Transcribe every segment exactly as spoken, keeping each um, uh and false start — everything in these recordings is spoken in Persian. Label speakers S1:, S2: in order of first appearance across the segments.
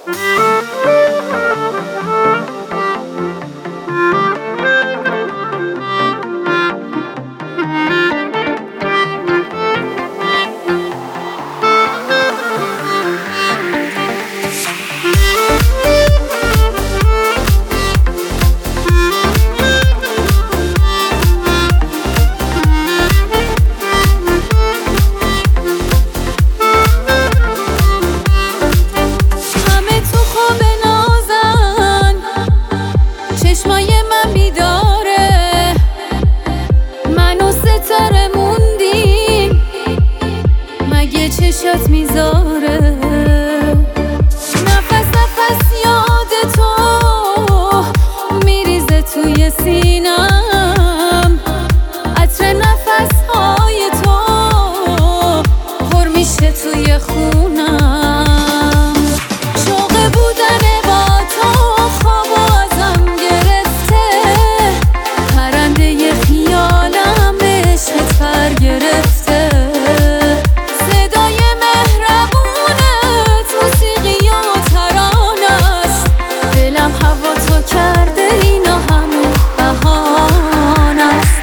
S1: چشمای من بیداره، من و ستاره موندیم، مگه چشات میذاره؟ نفس نفس یاد تو میریزه توی سینم، عطر نفس های تو پر میشه توی خونم. شوق بودن با تو خواب ازم گرفته، پرنده خیالم عشقت پر گرفته. صدای مهربونت موسیقی و ترانه است، دلم هوا تو کرده اینا همه بهانه است.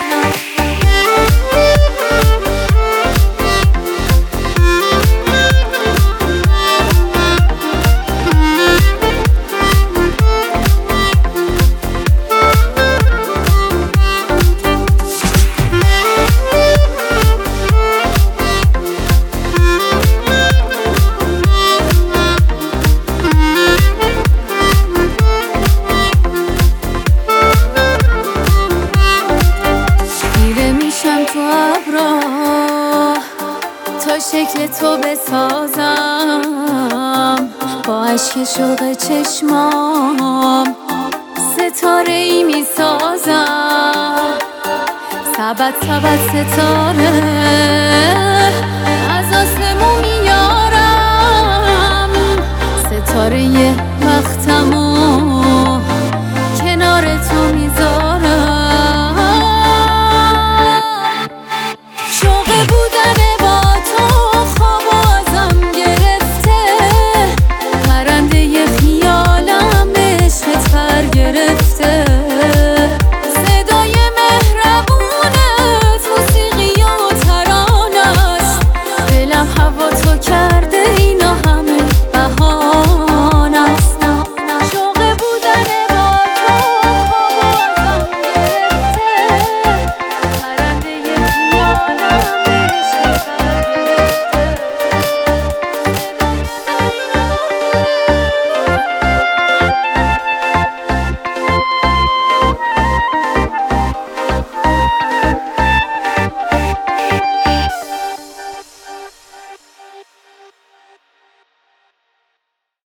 S1: تو ابرا تا شکل تو بسازم، با عشق شوق چشمام ستاره ای می سازم. سبد سبد ستاره